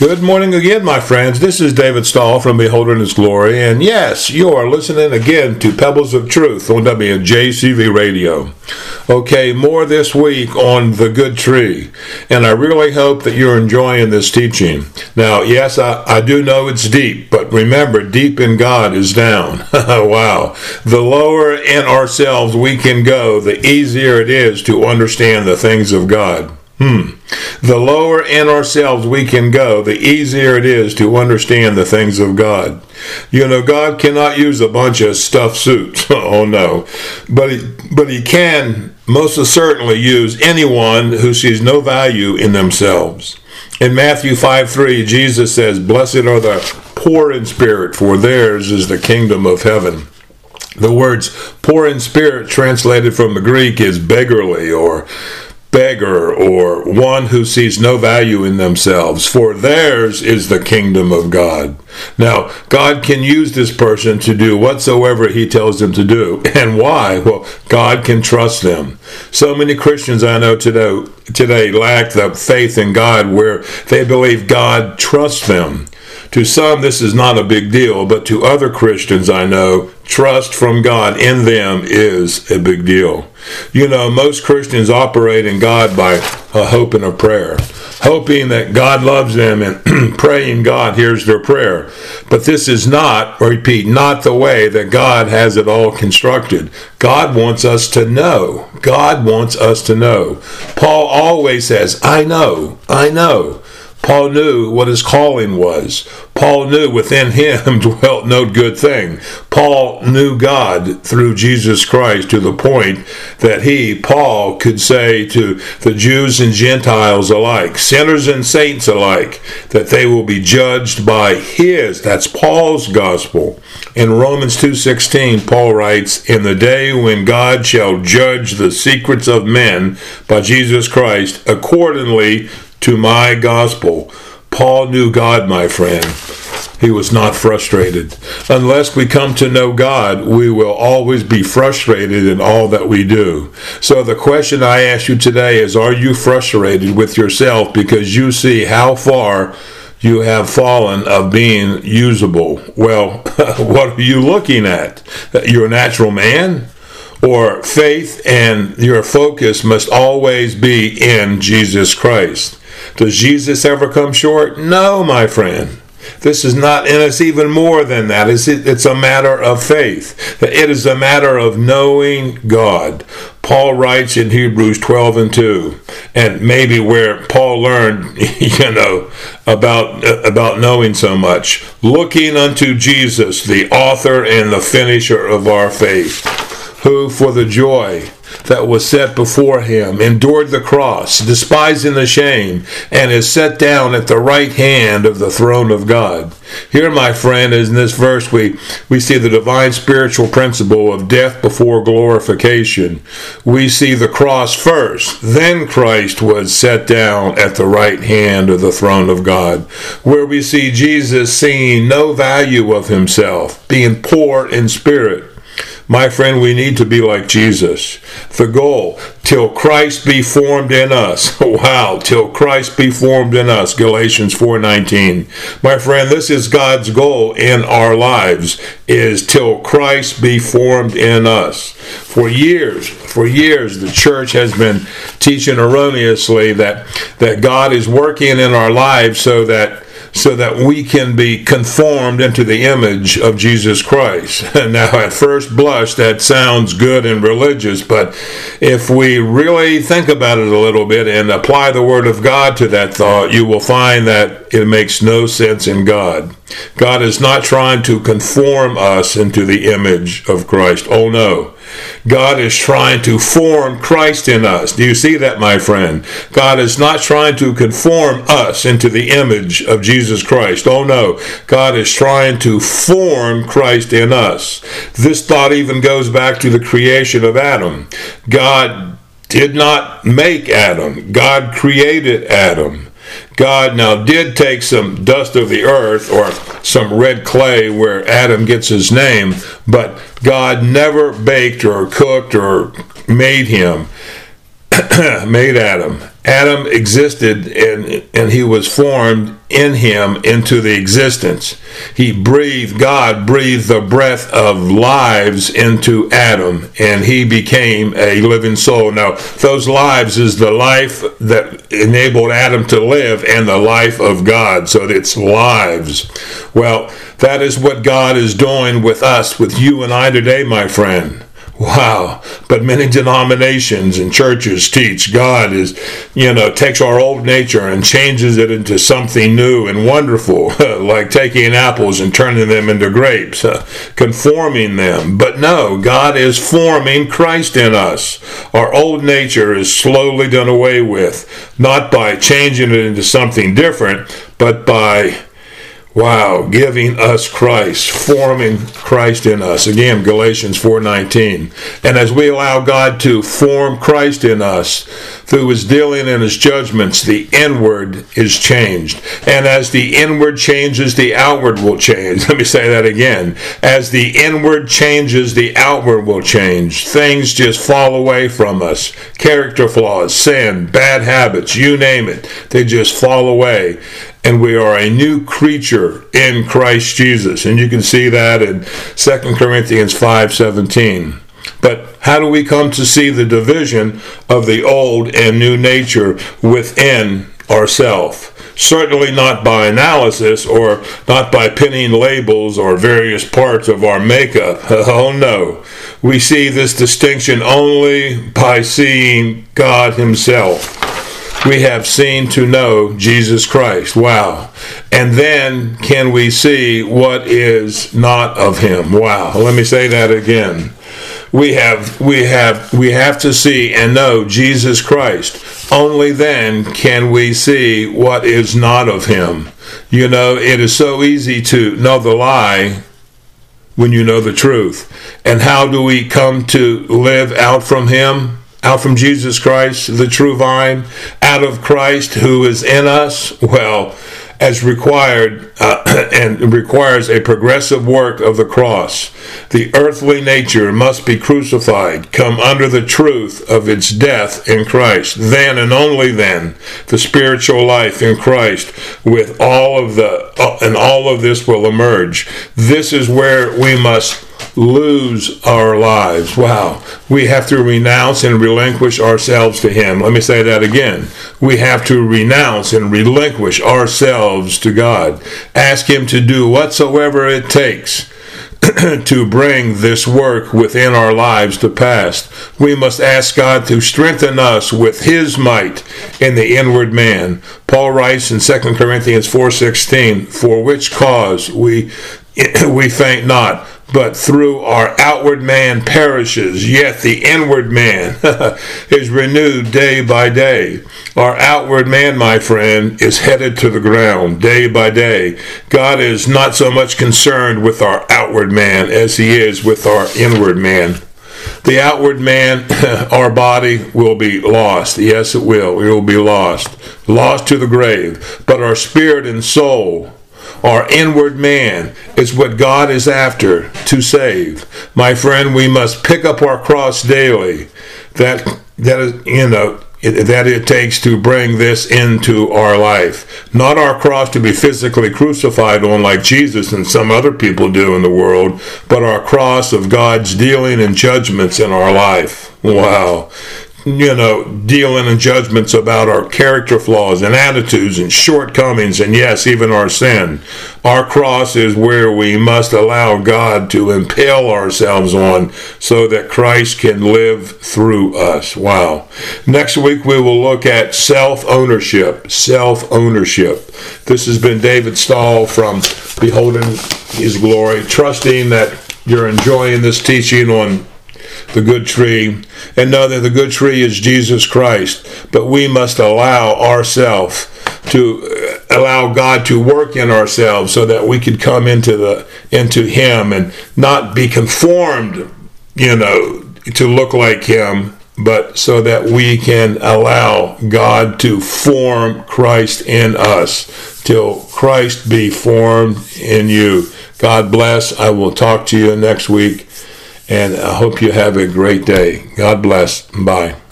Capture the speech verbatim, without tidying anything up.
Good morning again, my friends. This is David Stahl from Beholder in His Glory, and yes, you are listening again to Pebbles of Truth on W J C V Radio. Okay, more this week on the good tree, and I really hope that you're enjoying this teaching. Now, yes, I, I do know it's deep, but remember, deep in God is down. Wow. The lower in ourselves we can go, the easier it is to understand the things of God. Hmm. The lower in ourselves we can go, the easier it is to understand the things of God. You know, God cannot use a bunch of stuffed suits. Oh, no. But he, but he can most certainly use anyone who sees no value in themselves. In Matthew five three, Jesus says, "Blessed are the poor in spirit, for theirs is the kingdom of heaven." The words poor in spirit translated from the Greek is beggarly or beggar, or one who sees no value in themselves, for theirs is the kingdom of God. Now, God can use this person to do whatsoever he tells them to do. And why? Well, God can trust them. So many Christians I know today, today lack the faith in God where they believe God trusts them. To some, this is not a big deal, but to other Christians I know, trust from God in them is a big deal. You know, most Christians operate in God by a hope and a prayer, hoping that God loves them and praying God hears their prayer. But this is not, repeat, not the way that God has it all constructed. God wants us to know. God wants us to know. Paul always says, I know, I know. Paul knew what his calling was. Paul knew within him dwelt no good thing. Paul knew God through Jesus Christ to the point that he, Paul, could say to the Jews and Gentiles alike, sinners and saints alike, that they will be judged by his, that's Paul's gospel. In Romans two sixteen, Paul writes, "In the day when God shall judge the secrets of men by Jesus Christ, accordingly to my gospel." Paul knew God, my friend. He was not frustrated. Unless we come to know God, we will always be frustrated in all that we do. So the question I ask you today is, are you frustrated with yourself because you see how far you have fallen of being usable? Well, what are you looking at? You're a natural man? Or faith and your focus must always be in Jesus Christ. Does Jesus ever come short? No, my friend. This is not, and it's even more than that. It's, it's a matter of faith. It is a matter of knowing God. Paul writes in Hebrews twelve and two, and maybe where Paul learned, you know, about, about knowing so much. Looking unto Jesus, the author and the finisher of our faith, who for the joy that was set before him endured the cross, despising the shame, and is set down at the right hand of the throne of God. Here, my friend, is in this verse we, we see the divine spiritual principle of death before glorification. We see the cross first, then Christ was set down at the right hand of the throne of God, where we see Jesus seeing no value of himself, being poor in spirit. My friend, we need to be like Jesus. The goal, till Christ be formed in us. Wow, till Christ be formed in us. Galatians four nineteen. My friend, this is God's goal in our lives, is till Christ be formed in us. For years, for years, the church has been teaching erroneously that, that God is working in our lives so that so that we can be conformed into the image of Jesus Christ. Now, at first blush, that sounds good and religious, but if we really think about it a little bit and apply the Word of God to that thought, you will find that it makes no sense in God. God is not trying to conform us into the image of Christ. Oh, no. God is trying to form Christ in us. Do you see that, my friend? God is not trying to conform us into the image of Jesus Christ. Oh, no. God is trying to form Christ in us. This thought even goes back to the creation of Adam. God did not make Adam. God created Adam. God now did take some dust of the earth or some red clay where Adam gets his name, but God never baked or cooked or made him, made Adam. Adam existed, and, and he was formed in him into the existence. He breathed, God breathed the breath of lives into Adam, and he became a living soul. Now, those lives is the life that enabled Adam to live and the life of God. So it's lives. Well, that is what God is doing with us, with you and I today, my friend. Wow. But many denominations and churches teach God is, you know, takes our old nature and changes it into something new and wonderful, like taking apples and turning them into grapes, uh, conforming them. But no, God is forming Christ in us. Our old nature is slowly done away with, not by changing it into something different, but by Wow, giving us Christ, forming Christ in us. Again, Galatians four nineteen. And as we allow God to form Christ in us through his dealing and his judgments, the inward is changed. And as the inward changes, the outward will change. Let me say that again. As the inward changes, the outward will change. Things just fall away from us. Character flaws, sin, bad habits, you name it. They just fall away. And we are a new creature in Christ Jesus. And you can see that in Second Corinthians five seventeen. But how do we come to see the division of the old and new nature within ourselves? Certainly not by analysis or not by pinning labels or various parts of our makeup. Oh no. We see this distinction only by seeing God himself. We have seen to know Jesus Christ. Wow. And then can we see what is not of him? Wow. Let me say that again. We have we have we have to see and know Jesus Christ. Only then can we see what is not of him. You know, it is so easy to know the lie when you know the truth. And how do we come to live out from him? Out from Jesus Christ, the true vine, out of Christ who is in us? Well, as required uh, and requires a progressive work of the cross. The earthly nature must be crucified, come under the truth of its death in Christ. Then and only then, the spiritual life in Christ with all of the, uh, and all of this will emerge. This is where we must lose our lives. Wow. We have to renounce and relinquish ourselves to him. Let me say that again. We have to renounce and relinquish ourselves to God. Ask him to do whatsoever it takes to bring this work within our lives to pass. We must ask God to strengthen us with his might in the inward man. Paul writes in Second Corinthians four sixteen, for which cause we we faint not, but through our outward man perishes, yet the inward man is renewed day by day. Our outward man, my friend, is headed to the ground day by day. God is not so much concerned with our outward man as he is with our inward man. The outward man, our body, will be lost. Yes, it will. It will be lost. Lost to the grave. But our spirit and soul, our inward man, is what God is after to save. My friend, we must pick up our cross daily. That that is, you know, it, that it takes to bring this into our life. Not our cross to be physically crucified on like Jesus and some other people do in the world, but our cross of God's dealing and judgments in our life. Wow. You know, dealing in judgments about our character flaws and attitudes and shortcomings and yes, even our sin. Our cross is where we must allow God to impale ourselves on so that Christ can live through us. Wow. Next week we will look at self-ownership. Self-ownership. This has been David Stahl from Beholding His Glory, trusting that you're enjoying this teaching on the good tree, and know that the good tree is Jesus Christ. But we must allow ourselves to uh, allow God to work in ourselves so that we could come into the into him and not be conformed, you know, to look like him, but so that we can allow God to form Christ in us till Christ be formed in you. God bless. I will talk to you next week. And I hope you have a great day. God bless. Bye.